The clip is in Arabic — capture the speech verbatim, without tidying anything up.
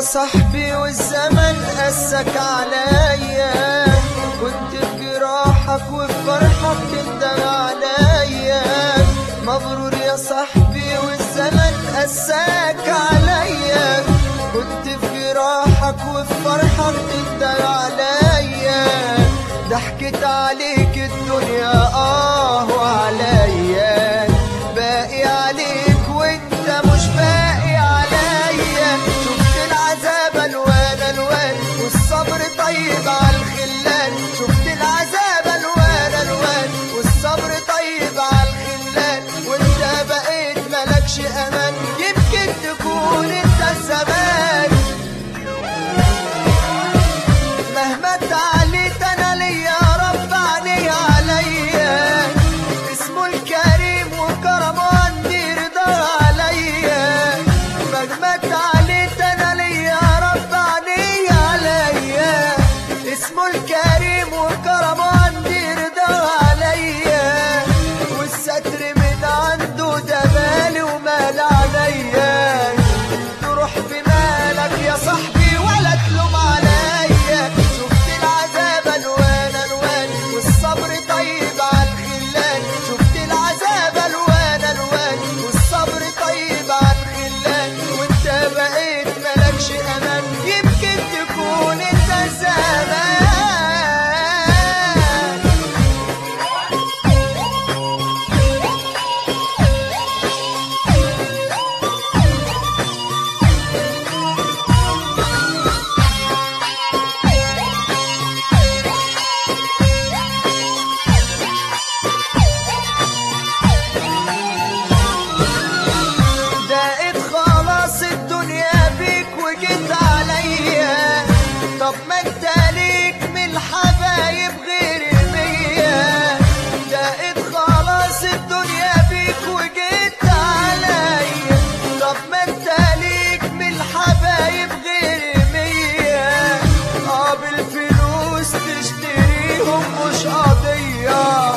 صاحبي والزمن قسك عليا، كنت في جراحك وفي فرحك تندم عليا. مبرور يا صاحبي والزمن قسك عليا، كنت في جراحك وفي فرحك تندم عليا. ضحكت عليك الدنيا اه وعليا، باقي عليك وانت مش باقي عليا. شفت العذاب الوان الوان والصبر طيب عالخلان، شفت العذاب الوان الوان والصبر طيب عالخلان. وانت بقيت ملكش امان، يمكن تكون انت الزمان. مهما تعليت انا ليا رب علي عليا، اسمه الكريم وكرمه عندي رضا عليا. مهما تعليت انا ليا رب علي عليا، اسمه الكريم وكرمه عندي رضا عليا. والستر من عنده ده مالي ومال عليا. تروح بمالك يا صاحبي ولا تلوم عليا. شفت العذاب الوان الوان والصبر طيب عالخلان، شفت العذاب الوان الوان والصبر طيب عالخلان. وانت بقيت ملكش امان، يمكن تكون انت الزمان. طب ما انت ليك من الحبايب غير المية، دقت خلاص الدنيا بيك وجيت عليا. طب ما انت ليك من الحبايب غير المية، اه بالفلوس تشتريهم مش قضية.